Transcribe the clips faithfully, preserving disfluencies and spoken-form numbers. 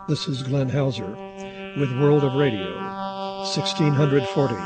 This is Glenn Hauser with World of Radio, sixteen forty.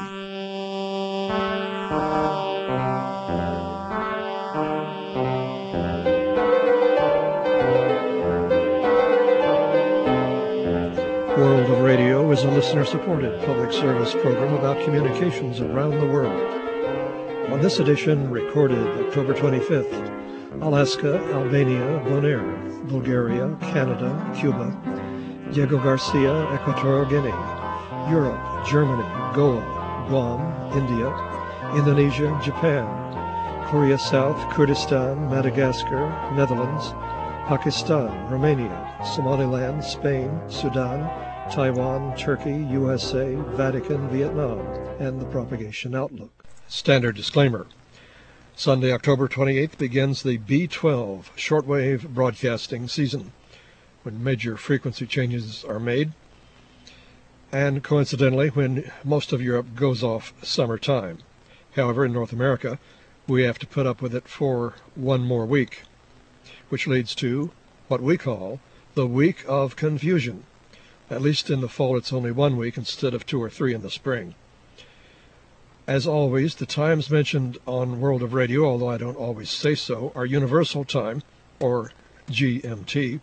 World of Radio is a listener-supported public service program about communications around the world. On this edition, recorded October twenty-fifth, Alaska, Albania, Bonaire, Bulgaria, Canada, Cuba, Diego Garcia, Equatorial Guinea, Europe, Germany, Goa, Guam, India, Indonesia, Japan, Korea South, Kurdistan, Madagascar, Netherlands, Pakistan, Romania, Somaliland, Spain, Sudan, Taiwan, Turkey, U S A, Vatican, Vietnam, and the Propagation Outlook. Standard disclaimer. Sunday, October twenty-eighth begins the B twelve shortwave broadcasting season, when major frequency changes are made, and coincidentally when most of Europe goes off summertime. However, in North America, we have to put up with it for one more week, which leads to what we call the Week of Confusion. At least in the fall it's only one week instead of two or three in the spring. As always, the times mentioned on World of Radio, although I don't always say so, are Universal Time, or G M T.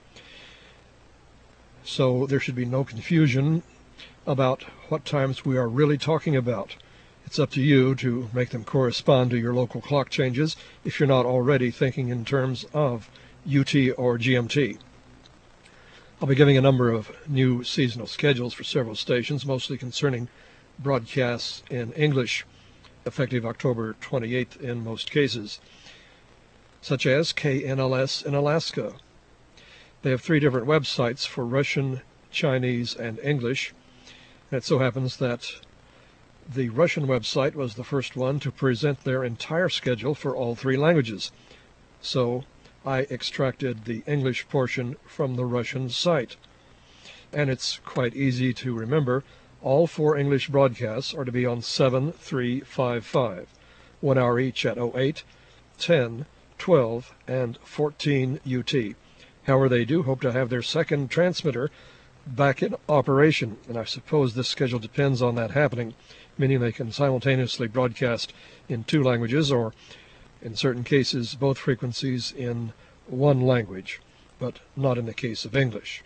So there should be no confusion about what times we are really talking about. It's up to you to make them correspond to your local clock changes if you're not already thinking in terms of U T or G M T. I'll be giving a number of new seasonal schedules for several stations, mostly concerning broadcasts in English, effective October twenty-eighth in most cases, such as K N L S in Alaska. They have three different websites for Russian, Chinese, and English. And it so happens that the Russian website was the first one to present their entire schedule for all three languages. So I extracted the English portion from the Russian site. And it's quite easy to remember. All four English broadcasts are to be on seven three five five, one hour each at oh eight, ten, twelve, and fourteen U T. However, they do hope to have their second transmitter back in operation, and I suppose this schedule depends on that happening, meaning they can simultaneously broadcast in two languages, or in certain cases both frequencies in one language, but not in the case of English.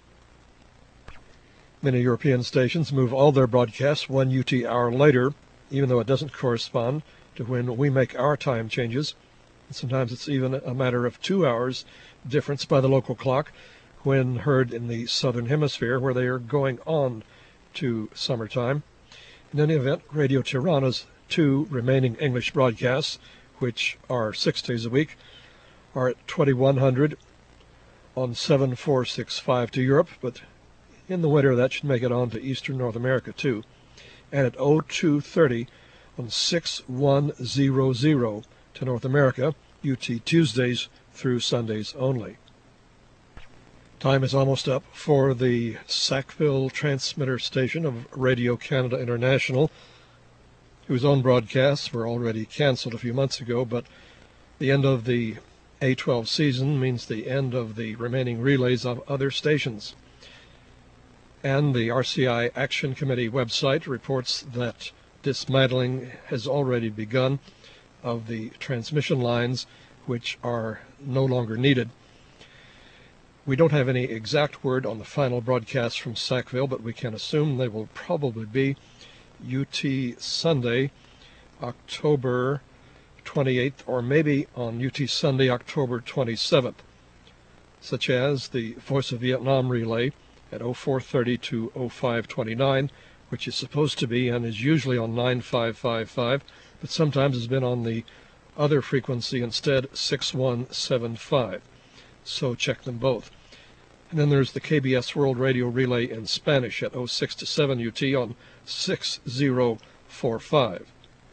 Many European stations move all their broadcasts one U T hour later, even though it doesn't correspond to when we make our time changes. And sometimes it's even a matter of two hours difference by the local clock when heard in the southern hemisphere, where they are going on to summertime. In any event, Radio Tirana's two remaining English broadcasts, which are six days a week, are at twenty-one hundred on seven four six five to Europe, but in the winter that should make it on to Eastern North America too, and at oh two thirty on six one hundred to North America, U T Tuesdays through Sundays only. Time is almost up for the Sackville transmitter station of Radio Canada International, whose own broadcasts were already canceled a few months ago, but the end of the A twelve season means the end of the remaining relays of other stations. And the R C I Action Committee website reports that dismantling has already begun of the transmission lines which are no longer needed. We don't have any exact word on the final broadcast from Sackville, but we can assume they will probably be U T Sunday, October twenty-eighth, or maybe on U T Sunday, October twenty-seventh, such as the Voice of Vietnam relay at oh four thirty to oh five twenty-nine, which is supposed to be and is usually on nine five five five, but sometimes has been on the other frequency instead, six one seven five. So check them both. And then there's the K B S World Radio Relay in Spanish at oh six to seven U T on six oh four five.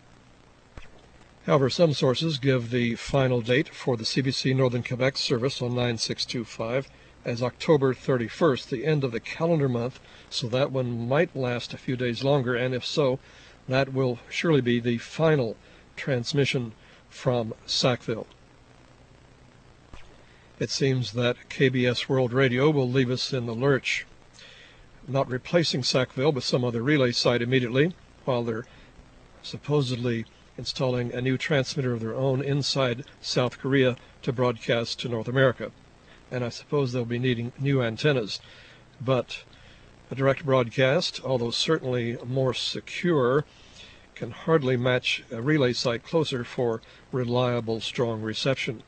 However, some sources give the final date for the C B C Northern Quebec service on nine six two five as October thirty-first, the end of the calendar month, so that one might last a few days longer, and if so, that will surely be the final transmission from Sackville. It seems that K B S World Radio will leave us in the lurch not replacing Sackville with some other relay site immediately, while they're supposedly installing a new transmitter of their own inside South Korea to broadcast to North America. And I suppose they'll be needing new antennas. But a direct broadcast, although certainly more secure, can hardly match a relay site closer for reliable, strong reception.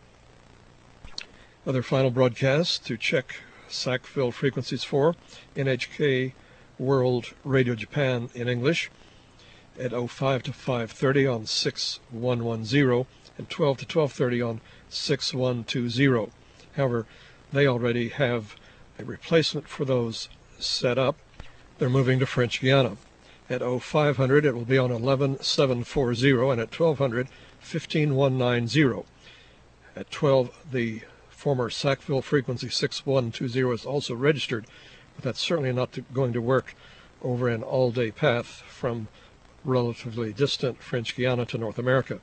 Other final broadcasts to check Sackville frequencies for: N H K World Radio Japan in English at oh five to five thirty on six one one zero and twelve to twelve thirty on six one two zero. However, they already have a replacement for those set up. They're moving to French Guiana. At oh five hundred it will be on eleven seven forty, and at twelve hundred fifteen one ninety. At twelve the former Sackville frequency six one two zero is also registered, but that's certainly not to, going to work over an all-day path from relatively distant French Guiana to North America.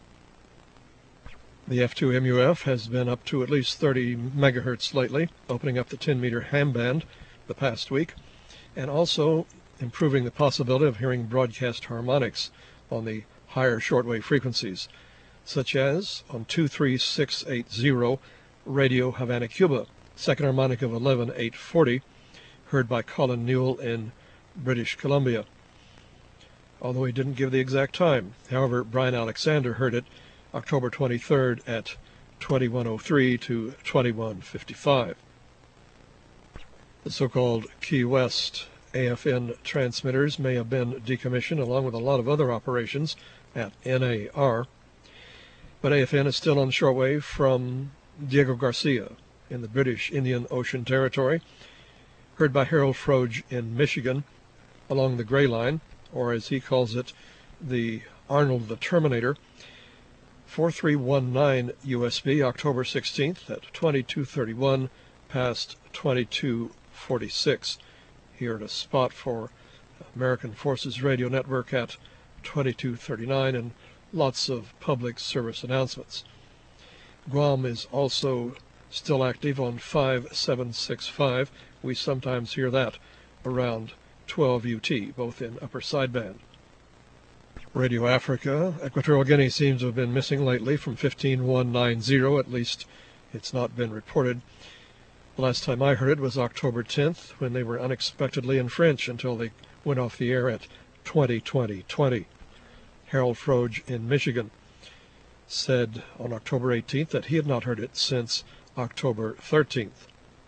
The F two M U F has been up to at least thirty megahertz lately, opening up the ten meter ham band the past week, and also improving the possibility of hearing broadcast harmonics on the higher shortwave frequencies, such as on two three six eight zero Radio Havana, Cuba, second harmonic of eleven eight forty, heard by Colin Newell in British Columbia, although he didn't give the exact time. However, Brian Alexander heard it October twenty-third at twenty-one oh three to twenty-one fifty-five. The so-called Key West A F N transmitters may have been decommissioned along with a lot of other operations at N A R, but A F N is still on shortwave from Diego Garcia in the British Indian Ocean Territory, heard by Harold Froge in Michigan along the Gray Line, or as he calls it, the Arnold the Terminator, forty-three nineteen U S B, October sixteenth at twenty-two thirty-one past twenty-two forty-six. Here at a spot for American Forces Radio Network at twenty-two thirty-nine, and lots of public service announcements. Guam is also still active on five seven six five. We sometimes hear that around twelve U T, both in upper sideband. Radio Africa, Equatorial Guinea seems to have been missing lately from fifteen one ninety, at least it's not been reported. The last time I heard it was October tenth, when they were unexpectedly in French until they went off the air at twenty twenty twenty. Harold Froge in Michigan said on October eighteenth that he had not heard it since October thirteenth.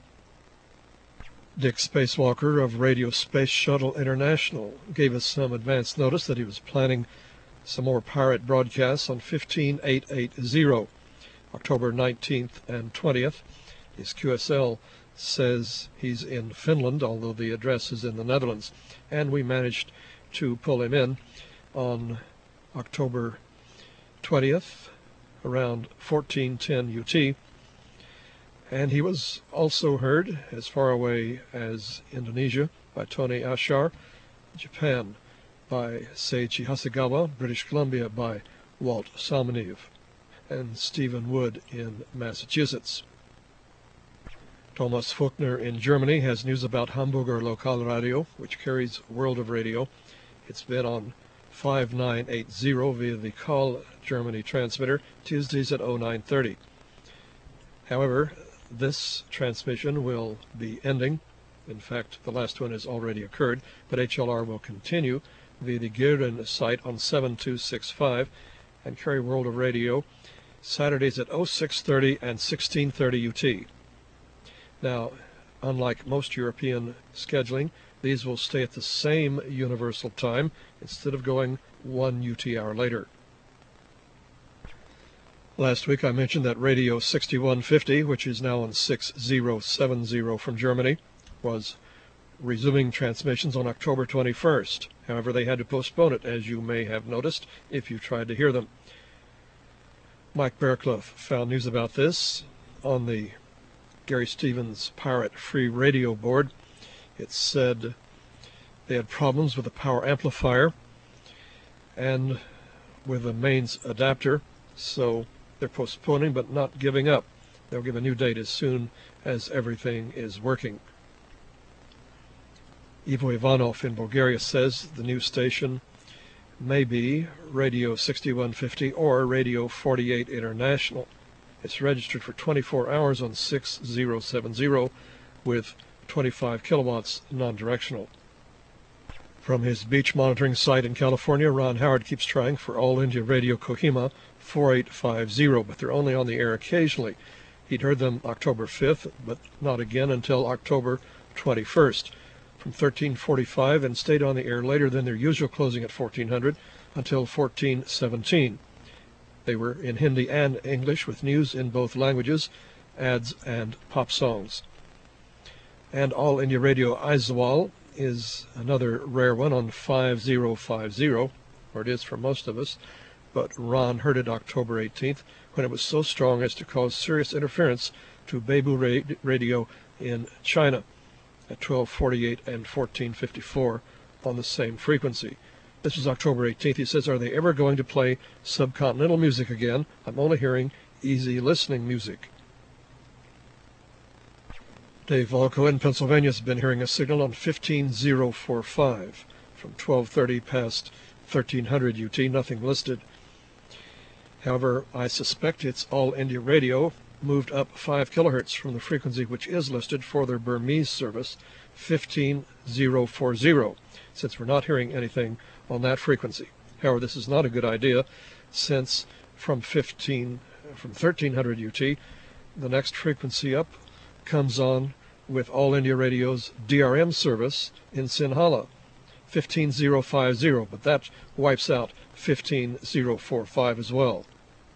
Dick Spacewalker of Radio Space Shuttle International gave us some advance notice that he was planning some more pirate broadcasts on fifteen eight eighty, October nineteenth and twentieth. His Q S L says he's in Finland, although the address is in the Netherlands, and we managed to pull him in on October twentieth around fourteen ten U T, and he was also heard as far away as Indonesia by Tony Ashar, Japan by Seiichi Hasegawa, British Columbia by Walt Salmoniv, and Stephen Wood in Massachusetts. Thomas Fuchner in Germany has news about Hamburger Lokalradio, which carries World of Radio. It's been on five nine eighty via the Call Germany transmitter, Tuesdays at oh nine thirty. However, this transmission will be ending. In fact, the last one has already occurred, but H L R will continue via the Gehren site on seven two six five and carry World of Radio Saturdays at oh six thirty and sixteen thirty U T. Now, unlike most European scheduling, these will stay at the same universal time instead of going one U T hour later. Last week I mentioned that Radio sixty-one fifty, which is now on six oh seven oh from Germany, was resuming transmissions on October twenty-first. However, they had to postpone it, as you may have noticed if you tried to hear them. Mike Bearclough found news about this on the Gary Stevens Pirate Free Radio board. It said they had problems with the power amplifier and with the mains adapter, so they're postponing but not giving up. They'll give a new date as soon as everything is working. Ivo Ivanov in Bulgaria says the new station may be Radio sixty-one fifty or Radio forty-eight International. It's registered for twenty-four hours on six thousand seventy with twenty-five kilowatts non-directional. From his beach monitoring site in California, Ron Howard keeps trying for All India Radio Kohima forty-eight fifty, but they're only on the air occasionally. He'd heard them October fifth, but not again until October twenty-first. From thirteen forty-five and stayed on the air later than their usual closing at fourteen hundred until fourteen seventeen. They were in Hindi and English with news in both languages, ads, and pop songs. And All India Radio Aizawl is another rare one on five thousand fifty, or it is for most of us, but Ron heard it October eighteenth when it was so strong as to cause serious interference to Beibu Radio in China at twelve forty-eight and fourteen fifty-four on the same frequency. This was October eighteenth. He says, are they ever going to play subcontinental music again? I'm only hearing easy listening music. Dave Volko in Pennsylvania has been hearing a signal on fifteen thousand forty-five from twelve thirty past thirteen hundred U T, nothing listed. However, I suspect it's All India Radio moved up five kilohertz from the frequency which is listed for their Burmese service, fifteen thousand forty, since we're not hearing anything on that frequency. However, this is not a good idea, since from fifteen from thirteen hundred U T, the next frequency up comes on with All India Radio's D R M service in Sinhala, fifteen thousand fifty, but that wipes out fifteen thousand forty-five as well.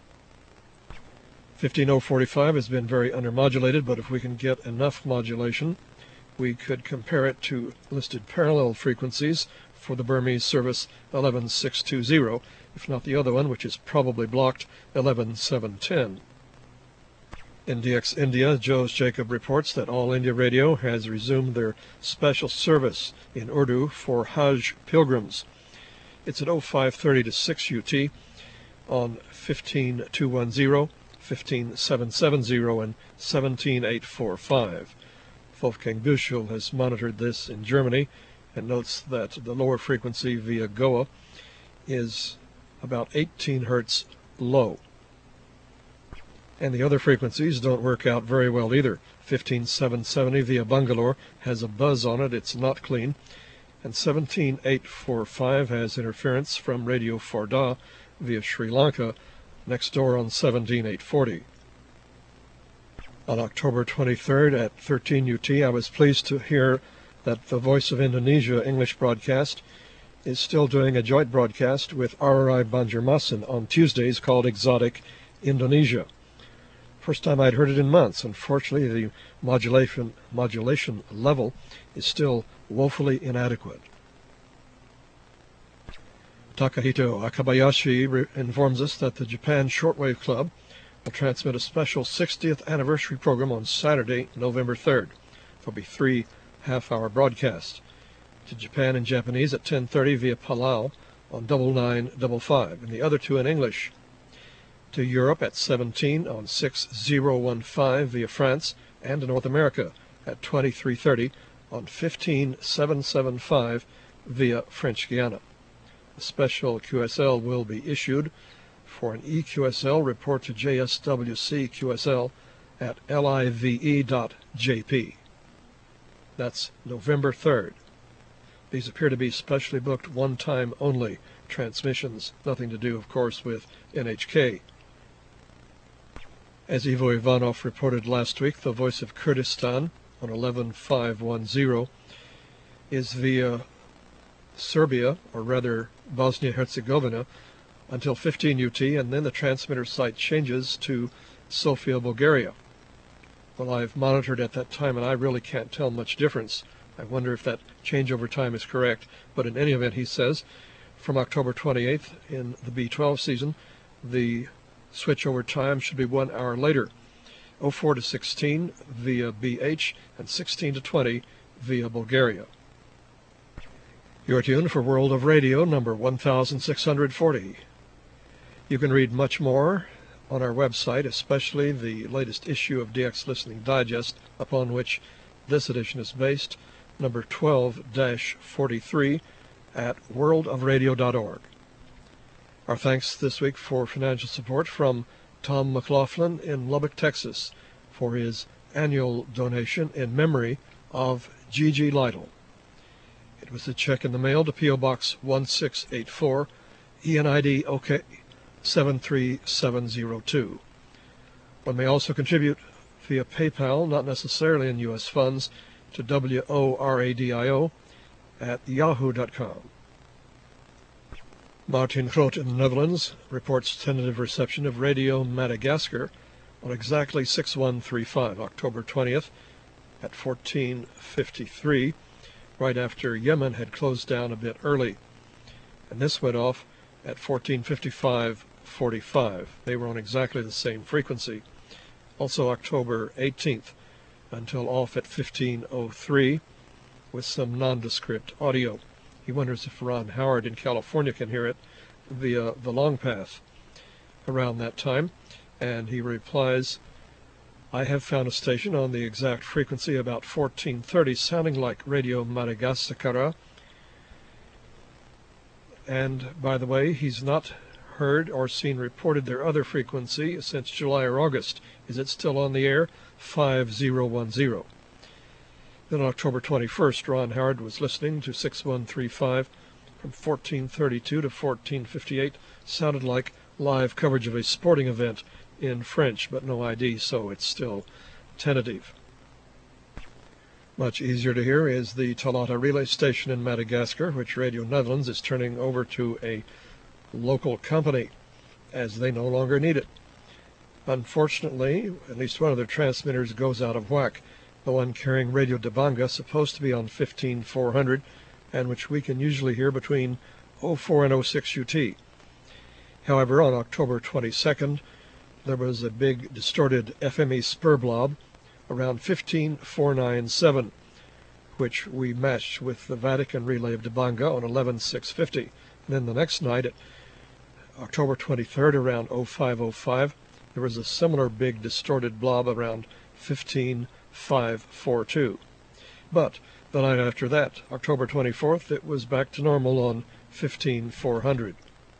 fifteen thousand forty-five has been very undermodulated, but if we can get enough modulation, we could compare it to listed parallel frequencies for the Burmese service eleven thousand six hundred twenty, if not the other one, which is probably blocked, eleven thousand seven hundred ten. In D X India, Joe's Jacob reports that All India Radio has resumed their special service in Urdu for Hajj pilgrims. It's at oh five thirty to six U T on fifteen thousand two hundred ten, fifteen thousand seven hundred seventy, and seventeen thousand eight hundred forty-five. Wolfgang Büchel has monitored this in Germany and notes that the lower frequency via Goa is about eighteen hertz low. And the other frequencies don't work out very well either. fifteen thousand seven hundred seventy via Bangalore has a buzz on it, it's not clean. And seventeen thousand eight hundred forty-five has interference from Radio Forda via Sri Lanka, next door on seventeen thousand eight hundred forty. On October twenty-third at thirteen U T, I was pleased to hear that the Voice of Indonesia English broadcast is still doing a joint broadcast with R R I Banjarmasin on Tuesdays called Exotic Indonesia. First time I'd heard it in months. Unfortunately, the modulation modulation level is still woefully inadequate. Takahito Akabayashi re- informs us that the Japan Shortwave Club will transmit a special sixtieth anniversary program on Saturday, November third. There'll be three half-hour broadcasts. To Japan in Japanese at ten thirty via Palau on double nine double five, and the other two in English. To Europe at seventeen on six thousand fifteen via France, and to North America at twenty-three thirty on fifteen thousand seven hundred seventy-five via French Guiana. A special Q S L will be issued. For an E Q S L, report to J S W C Q S L at live dot j p. That's November third. These appear to be specially booked one-time only transmissions, nothing to do, of course, with N H K. As Ivo Ivanov reported last week, the Voice of Kurdistan on eleven five ten is via Serbia, or rather Bosnia-Herzegovina, until fifteen U T, and then the transmitter site changes to Sofia, Bulgaria. Well, I've monitored at that time, and I really can't tell much difference. I wonder if that changeover time is correct, but in any event, he says, from October twenty-eighth in the B twelve season, the switchover time should be one hour later, oh four to sixteen via B H and sixteen to twenty via Bulgaria. You're tuned for World of Radio number one thousand six hundred forty. You can read much more on our website, especially the latest issue of D X Listening Digest, upon which this edition is based, number twelve forty-three, at world of radio dot org. Our thanks this week for financial support from Tom McLaughlin in Lubbock, Texas, for his annual donation in memory of Gigi Lytle. It was a check in the mail to P O. Box one six eight four, E N I D O K seven three seven zero two. One may also contribute via PayPal, not necessarily in U S funds, to W O R A D I O at yahoo dot com. Martin Groot in the Netherlands reports tentative reception of Radio Madagascar on exactly six one three five, October twentieth at fourteen fifty-three, right after Yemen had closed down a bit early. And this went off at fourteen fifty-five forty-five. They were on exactly the same frequency. Also October eighteenth until off at fifteen oh three with some nondescript audio. He wonders if Ron Howard in California can hear it via the long path around that time, and he replies, I have found a station on the exact frequency about fourteen thirty sounding like Radio Madagascar. And by the way, he's not heard or seen reported their other frequency since July or August. Is it still on the air? five zero one zero. Then on October twenty-first, Ron Howard was listening to six one three five from fourteen thirty-two to fourteen fifty-eight. Sounded like live coverage of a sporting event in French, but no I D, so it's still tentative. Much easier to hear is the Talata relay station in Madagascar, which Radio Netherlands is turning over to a local company, as they no longer need it. Unfortunately, at least one of their transmitters goes out of whack. The one carrying Radio Dabanga, supposed to be on fifteen four hundred, and which we can usually hear between oh four and oh six U T. However, on October twenty-second, there was a big distorted F M E spur blob around fifteen four ninety-seven, which we matched with the Vatican relay of Dabanga on eleven six fifty. And then the next night, at October twenty-third, around oh five oh five, there was a similar big distorted blob around fifteen five forty-two. But the night after that, October twenty-fourth, it was back to normal on fifteen four hundred.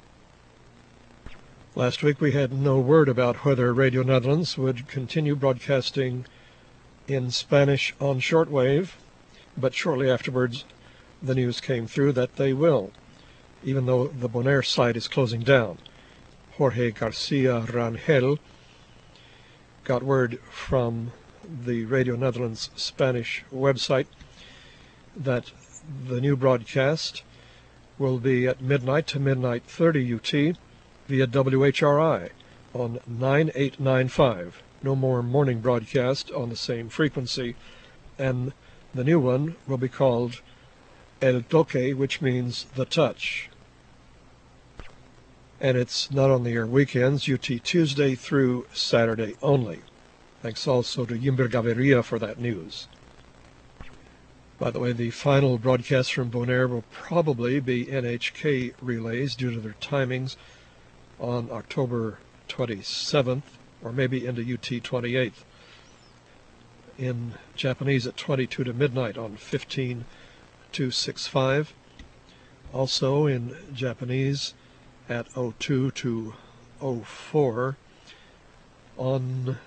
Last week we had no word about whether Radio Netherlands would continue broadcasting in Spanish on shortwave, but shortly afterwards the news came through that they will, even though the Bonaire site is closing down. Jorge Garcia Rangel got word from the Radio Netherlands Spanish website that the new broadcast will be at midnight to midnight thirty U T via W H R I on nine eight nine five. No more morning broadcast on the same frequency, and the new one will be called El Toque, which means the touch. And it's not on the air weekends, U T Tuesday through Saturday only. Thanks also to Yimber Gaviria for that news. By the way, the final broadcast from Bonaire will probably be N H K relays due to their timings on October twenty-seventh, or maybe into U T twenty-eighth. In Japanese at twenty-two to midnight on fifteen two sixty-five. Also in Japanese at oh two to oh four on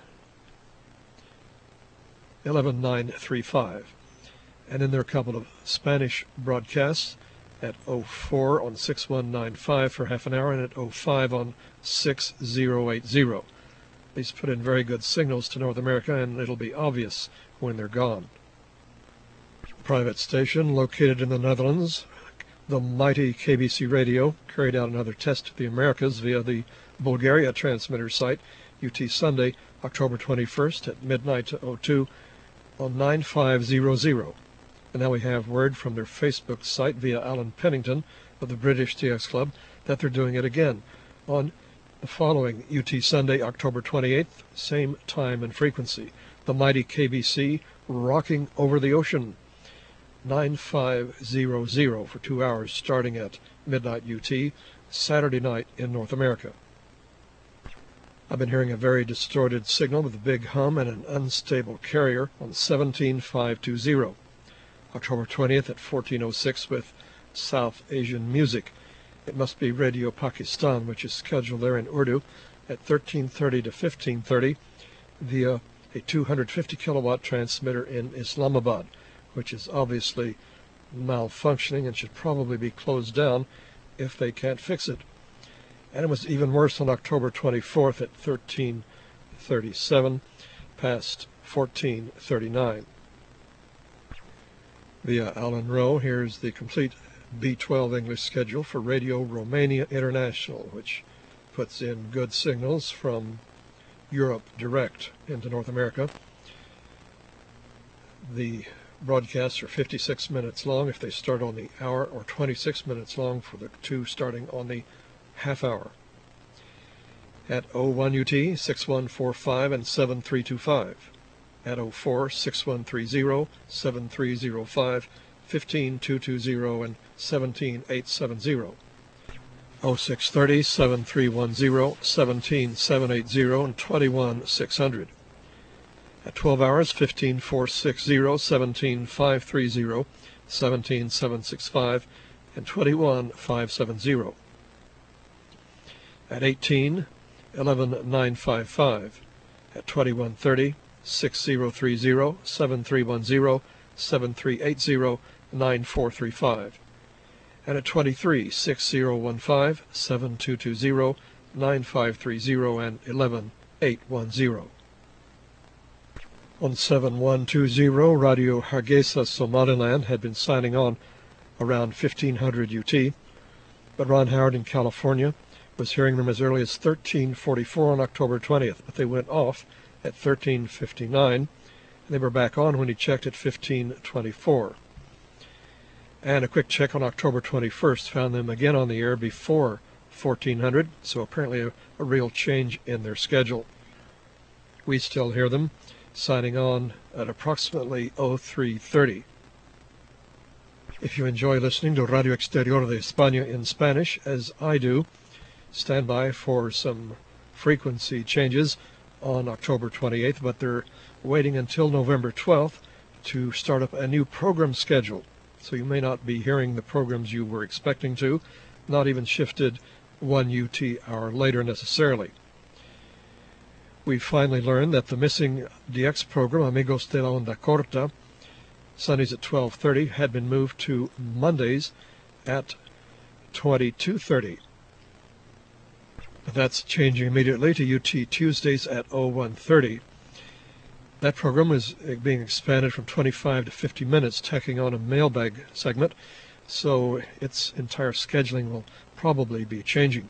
eleven nine thirty-five. And then there are a couple of Spanish broadcasts at oh four on six one nine five for half an hour, and at oh five on six oh eight oh. These put in very good signals to North America, and it'll be obvious when they're gone. Private station located in the Netherlands, the mighty K B C Radio carried out another test to the Americas via the Bulgaria transmitter site, U T Sunday, October twenty-first at midnight to oh two on nine five hundred. And now we have word from their Facebook site via Alan Pennington of the British T X Club that they're doing it again on the following U T Sunday, October twenty-eighth, same time and frequency. The mighty K B C rocking over the ocean, nine five hundred for two hours starting at midnight U T, Saturday night in North America. I've been hearing a very distorted signal with a big hum and an unstable carrier on seventeen five twenty. October twentieth at fourteen oh six with South Asian Music. It must be Radio Pakistan, which is scheduled there in Urdu at thirteen thirty to fifteen thirty via a two hundred fifty kilowatt transmitter in Islamabad, which is obviously malfunctioning and should probably be closed down if they can't fix it. And it was even worse on October twenty-fourth at thirteen thirty-seven past fourteen thirty-nine. Via Alan Rowe, here's the complete B twelve English schedule for Radio Romania International, which puts in good signals from Europe direct into North America. The broadcasts are fifty-six minutes long if they start on the hour, or twenty-six minutes long for the two starting on the half hour. At oh one U T, six one four five and seven three two five. At oh four, six one three zero, seven three zero five, fifteen two two zero, and seventeen eight seven zero. oh six thirty, seven three one zero, seventeen seven eight zero, and twenty-one six hundred. At twelve hours, fifteen four six zero, seventeen five three zero, seventeen seven six five, and twenty-one five seven zero. At eighteen, eleven nine five five. At twenty-one thirty, six zero three zero, seven three one zero, seven three eight zero, nine four three five. And at twenty-three, six zero one five, seven two two zero, nine five three zero, and eleven eight one zero. On seven one two zero, Radio Hargeisa Somaliland had been signing on around fifteen hundred U T, but Ron Howard in California was hearing them as early as thirteen forty-four on October twentieth, but they went off at thirteen fifty-nine, and they were back on when he checked at fifteen twenty-four. And a quick check on October twenty-first found them again on the air before fourteen hundred, so apparently a, a real change in their schedule. We still hear them signing on at approximately oh three thirty. If you enjoy listening to Radio Exterior de España in Spanish, as I do, stand by for some frequency changes on October twenty-eighth, but they're waiting until November twelfth to start up a new program schedule. So you may not be hearing the programs you were expecting to, not even shifted one U T hour later necessarily. We finally learned that the missing D X program, Amigos de la Onda Corta, Sundays at twelve thirty, had been moved to Mondays at twenty-two thirty. But that's changing immediately to U T Tuesdays at oh one thirty. That program is being expanded from twenty-five to fifty minutes, tacking on a mailbag segment, so its entire scheduling will probably be changing.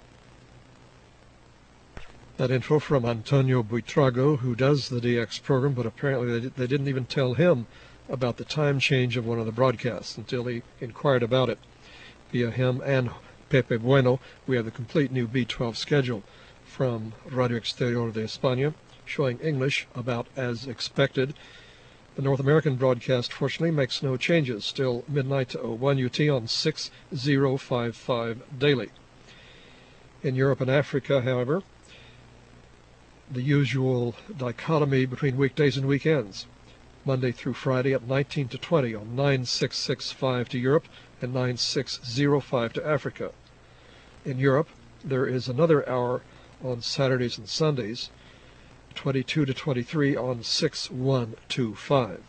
That info from Antonio Buitrago, who does the D X program, but apparently they, they didn't even tell him about the time change of one of the broadcasts until he inquired about it. Via him and Pepe Bueno, we have the complete new B twelve schedule from Radio Exterior de España, showing English about as expected. The North American broadcast, fortunately, makes no changes, still midnight to oh one U T on six zero five five daily. In Europe and Africa, however, the usual dichotomy between weekdays and weekends. Monday through Friday at nineteen to twenty on nine six six five to Europe and nine six zero five to Africa. In Europe, there is another hour on Saturdays and Sundays, twenty-two to twenty-three on six one two five.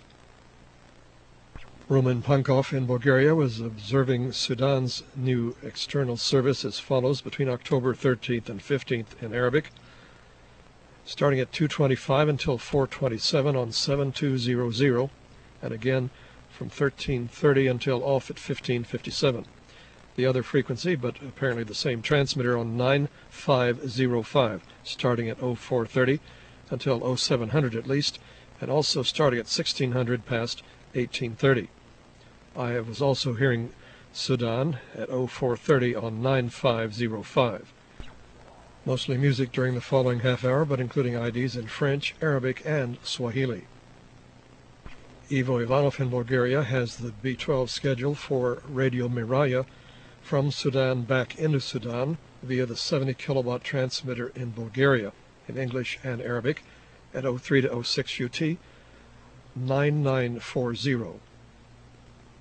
Roman Pankov in Bulgaria was observing Sudan's new external service as follows between October thirteenth and fifteenth in Arabic, starting at two twenty-five until four twenty-seven on seven two zero zero, and again from thirteen thirty until off at fifteen fifty-seven. The other frequency, but apparently the same transmitter, on nine five zero five, starting at oh four thirty until oh seven hundred at least, and also starting at sixteen hundred past eighteen thirty. I was also hearing Sudan at oh four thirty on nine five zero five. Mostly music during the following half hour, but including I Ds in French, Arabic, and Swahili. Ivo Ivanov in Bulgaria has the B twelve schedule for Radio Miraya from Sudan back into Sudan via the seventy kilowatt transmitter in Bulgaria in English and Arabic at oh three to oh six U T, nine nine four zero.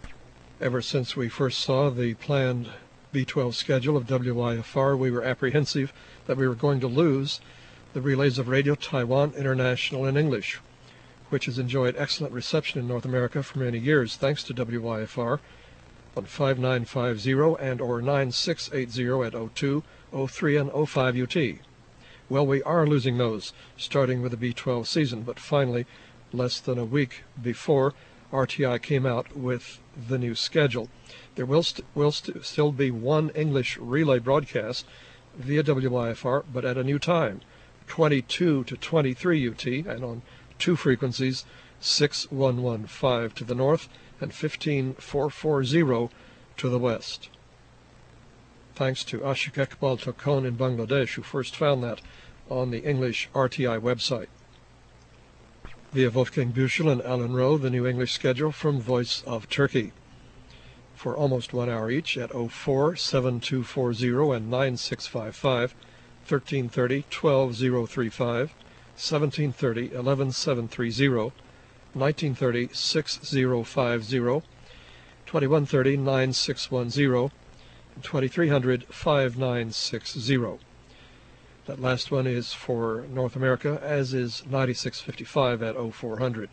Ever since we first saw the planned B twelve schedule of W Y F R, we were apprehensive that we were going to lose the relays of Radio Taiwan International in English, which has enjoyed excellent reception in North America for many years thanks to W Y F R on five nine five zero and or nine six eight zero at oh two, oh three, and oh five U T. Well, we are losing those, starting with the B twelve season, but finally, less than a week before, R T I came out with the new schedule. There will, st will st still be one English relay broadcast via W Y F R, but at a new time, twenty-two to twenty-three U T, and on two frequencies, six one one five to the north and fifteen four forty to the west. Thanks to Ashik Ekbal Tokon in Bangladesh, who first found that on the English R T I website. Via Wolfgang Büchel and Alan Rowe, the new English schedule from Voice of Turkey, for almost one hour each at oh four, seven two four zero and nine six five five, thirteen thirty, twelve oh thirty-five, seventeen thirty, eleven seven thirty, nineteen thirty, six oh five zero, twenty-one thirty, nine six one zero, and twenty-three hundred, five nine six zero. That last one is for North America, as is ninety-six fifty-five at oh four hundred.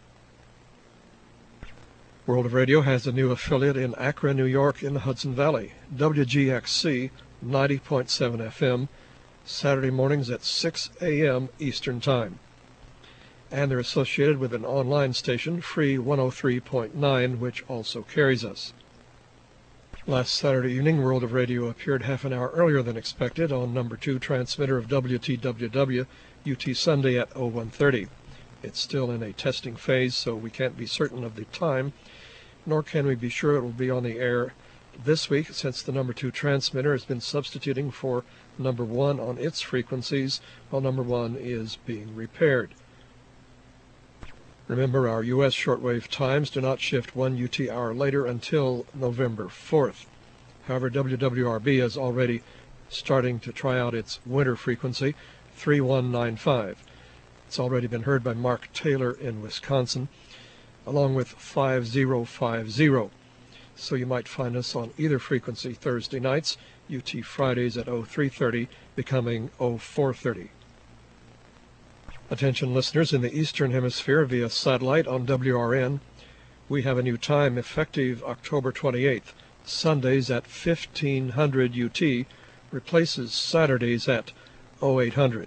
World of Radio has a new affiliate in Akron, New York in the Hudson Valley, W G X C ninety point seven F M, Saturday mornings at six A M Eastern Time. And they're associated with an online station, Free one oh three point nine, which also carries us. Last Saturday evening, World of Radio appeared half an hour earlier than expected on number two transmitter of W T W W, U T Sunday at oh one thirty. It's still in a testing phase, so we can't be certain of the time, nor can we be sure it will be on the air this week, since the number two transmitter has been substituting for number one on its frequencies while number one is being repaired. Remember, our U S shortwave times do not shift one U T hour later until November fourth. However, W W R B is already starting to try out its winter frequency, three one nine five. It's already been heard by Mark Taylor in Wisconsin, along with five oh five oh. So you might find us on either frequency Thursday nights, U T Fridays at oh three thirty, becoming oh four thirty. Attention listeners in the Eastern Hemisphere via satellite on W R N. We have a new time effective October twenty-eighth. Sundays at fifteen hundred U T replaces Saturdays at oh eight hundred.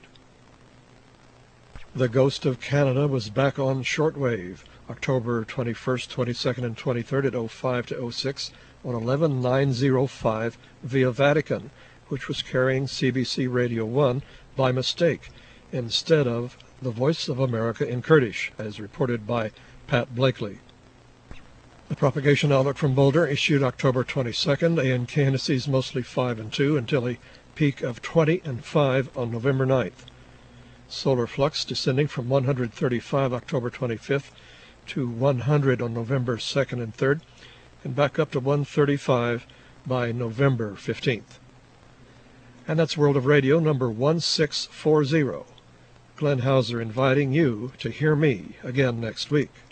The Ghost of Canada was back on shortwave October twenty-first, twenty-second, and twenty-third at oh five to oh six on eleven nine oh five via Vatican, which was carrying C B C Radio one by mistake instead of the Voice of America in Kurdish, as reported by Pat Blakely. The propagation outlook from Boulder issued October twenty-second, A N K indices mostly five and two until a peak of twenty and five on November ninth. Solar flux descending from one hundred thirty-five October twenty-fifth to one hundred on November second and third, and back up to one thirty-five by November fifteenth. And that's World of Radio number one six four zero. Glenn Hauser inviting you to hear me again next week.